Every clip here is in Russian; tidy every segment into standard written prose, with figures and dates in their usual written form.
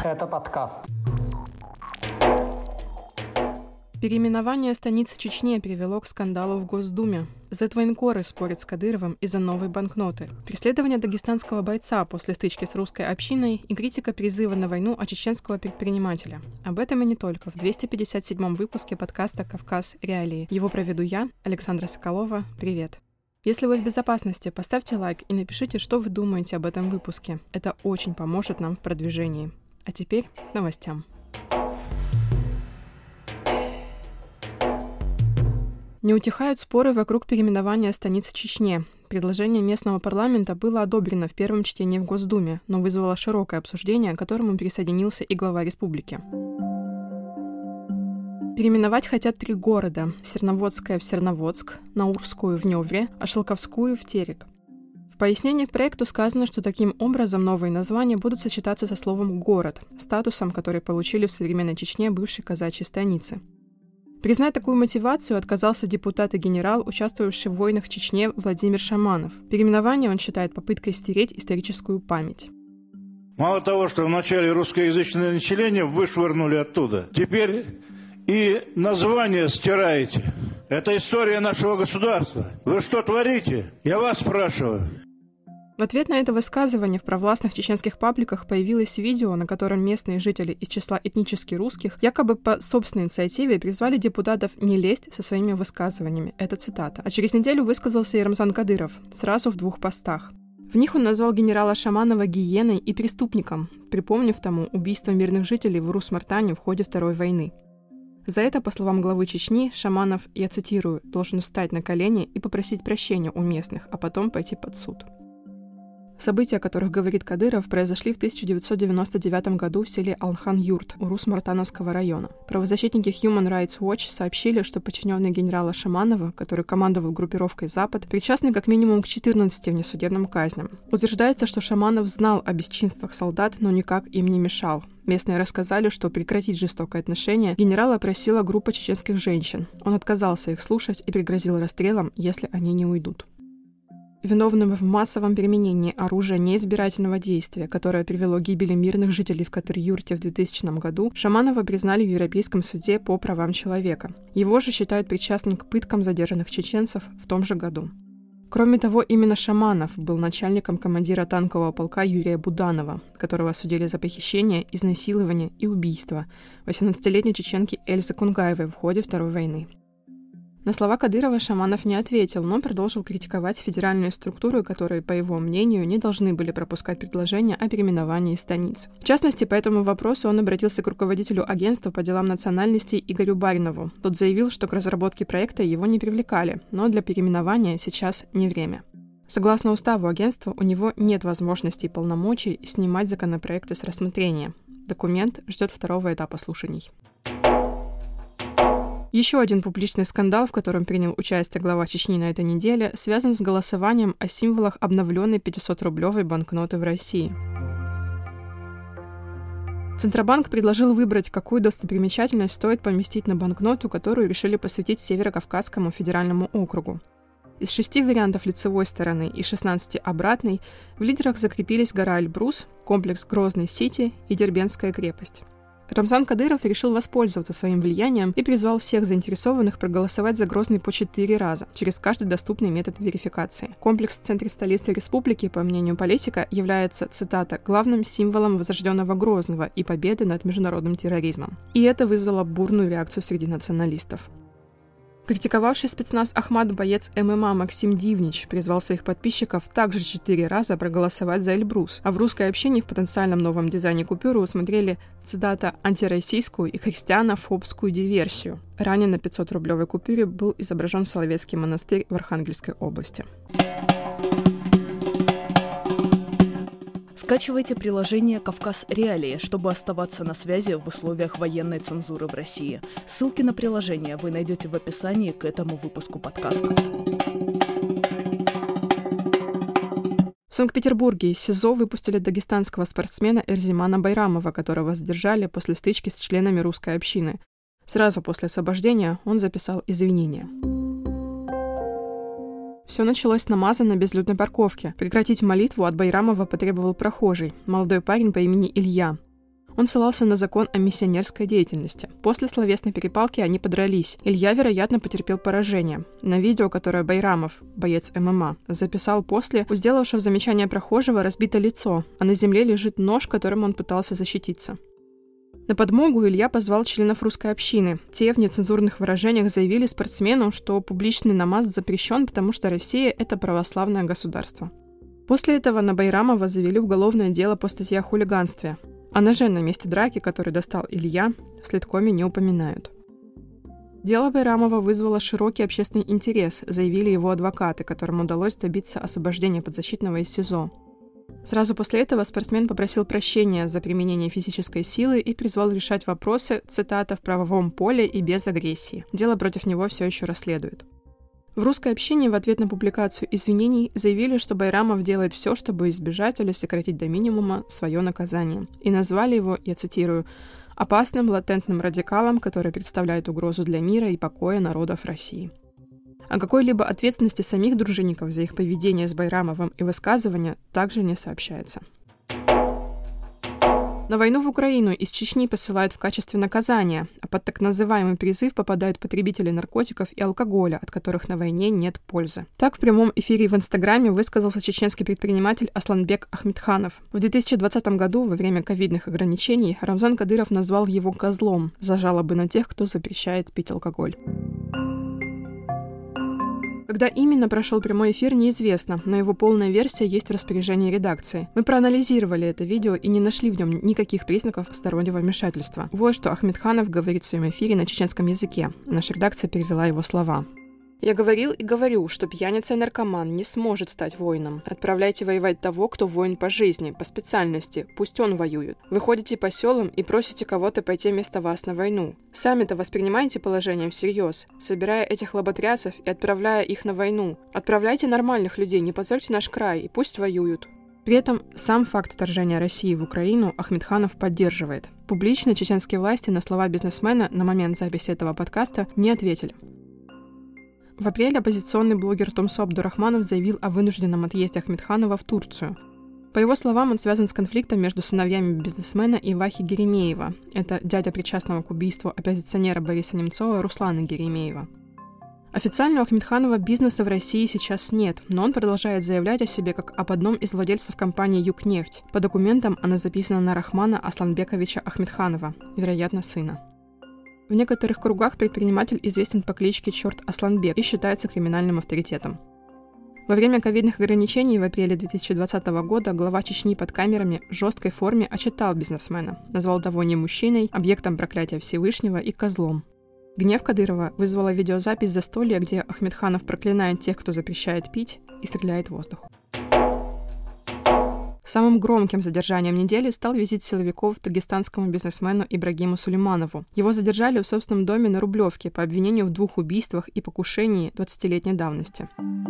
Это подкаст. Переименование станиц в Чечне привело к скандалу в Госдуме. Зетвоенкоры спорят с Кадыровым из-за новой банкноты. Преследование дагестанского бойца после стычки с русской общиной и критика призыва на войну от чеченского предпринимателя. Об этом и не только в 257-м выпуске подкаста «Кавказ. Реалии». Его проведу я, Александра Соколова. Привет. Если вы в безопасности, поставьте лайк и напишите, что вы думаете об этом выпуске. Это очень поможет нам в продвижении. А теперь к новостям. Не утихают споры вокруг переименования станиц в Чечне. Предложение местного парламента было одобрено в первом чтении в Госдуме, но вызвало широкое обсуждение, к которому присоединился и глава республики. Переименовать хотят 3 города – Серноводское в Серноводск, Наурскую в Невре, а Шелковскую в Терек. В пояснении к проекту сказано, что таким образом новые названия будут сочетаться со словом «город», статусом, который получили в современной Чечне бывшей казачьей станицы. Признать такую мотивацию отказался депутат и генерал, участвовавший в войнах в Чечне Владимир Шаманов. Переименование он считает попыткой стереть историческую память. Мало того, что вначале русскоязычное население вышвырнули оттуда, теперь и название стираете. Это история нашего государства. Вы что творите? Я вас спрашиваю. В ответ на это высказывание в провластных чеченских пабликах появилось видео, на котором местные жители из числа этнически русских якобы по собственной инициативе призвали депутатов не лезть со своими высказываниями. Это цитата. А через неделю высказался и Рамзан Кадыров, сразу в 2 постах. В них он назвал генерала Шаманова гиеной и преступником, припомнив тому убийство мирных жителей в Урус-Мартане в ходе Второй войны. За это, по словам главы Чечни, Шаманов, я цитирую, должен встать на колени и попросить прощения у местных, а потом пойти под суд. События, о которых говорит Кадыров, произошли в 1999 году в селе Алхан-Юрт, Урус-Мартановского района. Правозащитники Human Rights Watch сообщили, что подчиненные генерала Шаманова, который командовал группировкой «Запад», причастны как минимум к 14 внесудебным казням. Утверждается, что Шаманов знал о бесчинствах солдат, но никак им не мешал. Местные рассказали, что прекратить жестокое отношение генерала просила группа чеченских женщин. Он отказался их слушать и пригрозил расстрелом, если они не уйдут. Виновным в массовом применении оружия неизбирательного действия, которое привело к гибели мирных жителей в Катыр-Юрте в 2000 году, Шаманова признали в Европейском суде по правам человека. Его же считают причастным к пыткам задержанных чеченцев в том же году. Кроме того, именно Шаманов был начальником командира танкового полка Юрия Буданова, которого осудили за похищение, изнасилование и убийство 18-летней чеченки Эльзы Кунгаевой в ходе Второй войны. На слова Кадырова Шаманов не ответил, но продолжил критиковать федеральные структуры, которые, по его мнению, не должны были пропускать предложения о переименовании станиц. В частности, по этому вопросу он обратился к руководителю агентства по делам национальностей Игорю Баринову. Тот заявил, что к разработке проекта его не привлекали, но для переименования сейчас не время. Согласно уставу агентства, у него нет возможности и полномочий снимать законопроекты с рассмотрения. Документ ждет 2-го этапа слушаний. Еще один публичный скандал, в котором принял участие глава Чечни на этой неделе, связан с голосованием о символах обновленной 500-рублевой банкноты в России. Центробанк предложил выбрать, какую достопримечательность стоит поместить на банкноту, которую решили посвятить Северо-Кавказскому федеральному округу. Из 6 вариантов лицевой стороны и 16 обратной в лидерах закрепились гора Эльбрус, комплекс Грозный-Сити и Дербентская крепость. Рамзан Кадыров решил воспользоваться своим влиянием и призвал всех заинтересованных проголосовать за Грозный по 4 раза, через каждый доступный метод верификации. Комплекс в центре столицы республики, по мнению политика, является, цитата, главным символом возрожденного Грозного и победы над международным терроризмом. И это вызвало бурную реакцию среди националистов. Критиковавший спецназ Ахмат боец ММА Максим Дивнич призвал своих подписчиков также 4 раза проголосовать за Эльбрус, а в русской общине в потенциальном новом дизайне купюры усмотрели, цитата, антироссийскую и христианофобскую диверсию. Ранее на 500-рублевой купюре был изображен Соловецкий монастырь в Архангельской области. Скачивайте приложение «Кавказ. Реалии», чтобы оставаться на связи в условиях военной цензуры в России. Ссылки на приложение вы найдете в описании к этому выпуску подкаста. В Санкт-Петербурге из СИЗО выпустили дагестанского спортсмена Эрзимана Байрамова, которого задержали после стычки с членами русской общины. Сразу после освобождения он записал извинения. Все началось с намаза на безлюдной парковке. Прекратить молитву от Байрамова потребовал прохожий, молодой парень по имени Илья. Он ссылался на закон о миссионерской деятельности. После словесной перепалки они подрались. Илья, вероятно, потерпел поражение. На видео, которое Байрамов, боец ММА, записал после, у сделавшего замечание прохожего разбито лицо, а на земле лежит нож, которым он пытался защититься. На подмогу Илья позвал членов русской общины. Те в нецензурных выражениях заявили спортсмену, что публичный намаз запрещен, потому что Россия – это православное государство. После этого на Байрамова завели уголовное дело по статье о хулиганстве. О ноже на месте драки, который достал Илья, в следкоме не упоминают. Дело Байрамова вызвало широкий общественный интерес, заявили его адвокаты, которым удалось добиться освобождения подзащитного из СИЗО. Сразу после этого спортсмен попросил прощения за применение физической силы и призвал решать вопросы, цитата, «в правовом поле и без агрессии». Дело против него все еще расследуют. В русской общине в ответ на публикацию извинений заявили, что Байрамов делает все, чтобы избежать или сократить до минимума свое наказание. И назвали его, я цитирую, «опасным латентным радикалом, который представляет угрозу для мира и покоя народов России». О какой-либо ответственности самих дружинников за их поведение с Байрамовым и высказывания также не сообщается. На войну в Украину из Чечни посылают в качестве наказания, а под так называемый призыв попадают потребители наркотиков и алкоголя, от которых на войне нет пользы. Так в прямом эфире в Инстаграме высказался чеченский предприниматель Асланбек Ахмедханов. В 2020 году, во время ковидных ограничений, Рамзан Кадыров назвал его «козлом» за жалобы на тех, кто запрещает пить алкоголь. Когда именно прошел прямой эфир, неизвестно, но его полная версия есть в распоряжении редакции. Мы проанализировали это видео и не нашли в нем никаких признаков стороннего вмешательства. Вот что Ахмедханов говорит в своем эфире на чеченском языке. Наша редакция перевела его слова. «Я говорил и говорю, что пьяница и наркоман не сможет стать воином. Отправляйте воевать того, кто воин по жизни, по специальности, пусть он воюет. Вы ходите по селам и просите кого-то пойти вместо вас на войну. Сами-то воспринимаете положение всерьез, собирая этих лоботрясов и отправляя их на войну. Отправляйте нормальных людей, не позорьте наш край, и пусть воюют». При этом сам факт вторжения России в Украину Ахмедханов поддерживает. Публично чеченские власти на слова бизнесмена на момент записи этого подкаста не ответили. В апреле оппозиционный блогер Томсо Абдурахманов заявил о вынужденном отъезде Ахмедханова в Турцию. По его словам, он связан с конфликтом между сыновьями бизнесмена и Вахи Геремеева. Это дядя причастного к убийству оппозиционера Бориса Немцова Руслана Геремеева. Официально у Ахмедханова бизнеса в России сейчас нет, но он продолжает заявлять о себе как об одном из владельцев компании «Югнефть». По документам она записана на Рахмана Асланбековича Ахмедханова, вероятно, сына. В некоторых кругах предприниматель известен по кличке Чёрт Асланбек и считается криминальным авторитетом. Во время ковидных ограничений в апреле 2020 года глава Чечни под камерами в жесткой форме отчитал бизнесмена, назвал того не мужчиной, объектом проклятия Всевышнего и козлом. Гнев Кадырова вызвала видеозапись застолья, где Ахмедханов проклинает тех, кто запрещает пить, и стреляет в воздух. Самым громким задержанием недели стал визит силовиков к дагестанскому бизнесмену Ибрагиму Сулейманову. Его задержали в собственном доме на Рублевке по обвинению в 2 убийствах и покушении 20-летней давности.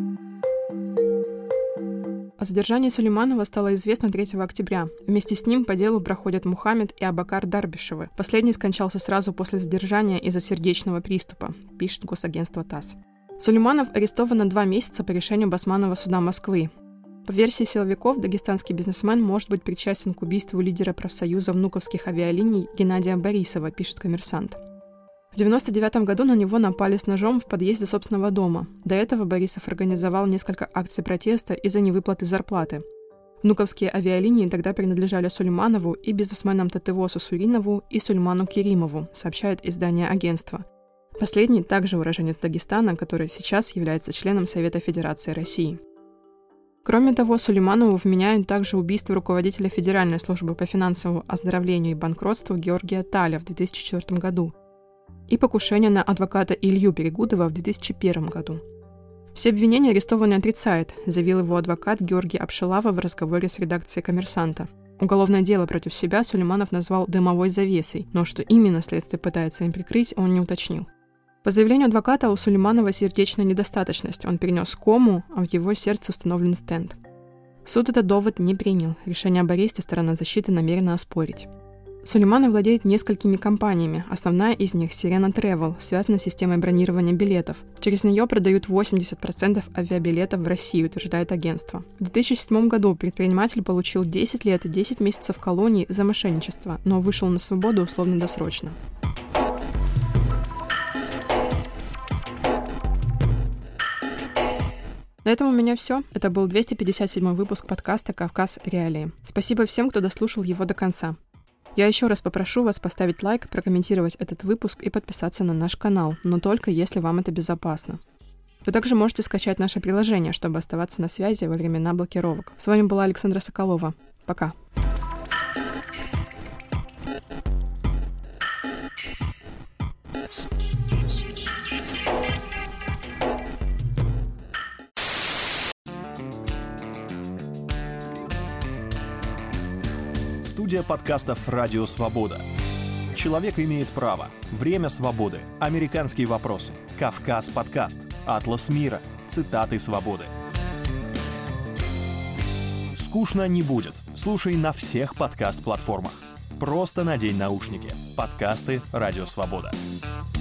О задержании Сулейманова стало известно 3 октября. Вместе с ним по делу проходят Мухаммед и Абакар Дарбишевы. Последний скончался сразу после задержания из-за сердечного приступа, пишет госагентство ТАСС. Сулейманов арестован на 2 месяца по решению Басманного суда Москвы. По версии силовиков, дагестанский бизнесмен может быть причастен к убийству лидера профсоюза внуковских авиалиний Геннадия Борисова, пишет «Коммерсант». В 1999 году на него напали с ножом в подъезде собственного дома. До этого Борисов организовал несколько акций протеста из-за невыплаты зарплаты. Внуковские авиалинии тогда принадлежали Сулейманову и бизнесменам Татевосу Суринову и Сульману Керимову, сообщает издание агентства. Последний также уроженец Дагестана, который сейчас является членом Совета Федерации России. Кроме того, Сулейманову вменяют также убийство руководителя Федеральной службы по финансовому оздоровлению и банкротству Георгия Таля в 2004 году и покушение на адвоката Илью Перегудова в 2001 году. Все обвинения арестованный отрицает, заявил его адвокат Георгий Апшилава в разговоре с редакцией «Коммерсанта». Уголовное дело против себя Сулейманов назвал «дымовой завесой», но что именно следствие пытается им прикрыть, он не уточнил. По заявлению адвоката, у Сулейманова сердечная недостаточность, он перенес кому, а в его сердце установлен стенд. Суд этот довод не принял, решение об аресте сторона защиты намерена оспорить. Сулейманов владеет несколькими компаниями. Основная из них — Sirena Travel, связана с системой бронирования билетов. Через нее продают 80% авиабилетов в России, утверждает агентство. В 2007 году предприниматель получил 10 лет и 10 месяцев колонии за мошенничество, но вышел на свободу условно-досрочно. На этом у меня все. Это был 257 выпуск подкаста «Кавказ. Реалии». Спасибо всем, кто дослушал его до конца. Я еще раз попрошу вас поставить лайк, прокомментировать этот выпуск и подписаться на наш канал, но только если вам это безопасно. Вы также можете скачать наше приложение, чтобы оставаться на связи во времена блокировок. С вами была Александра Соколова. Пока. Студия подкастов «Радио Свобода». Человек имеет право. Время свободы. Американские вопросы. Кавказ подкаст. Атлас мира. Цитаты свободы. Скучно не будет. Слушай на всех подкаст-платформах. Просто надень наушники. Подкасты «Радио Свобода».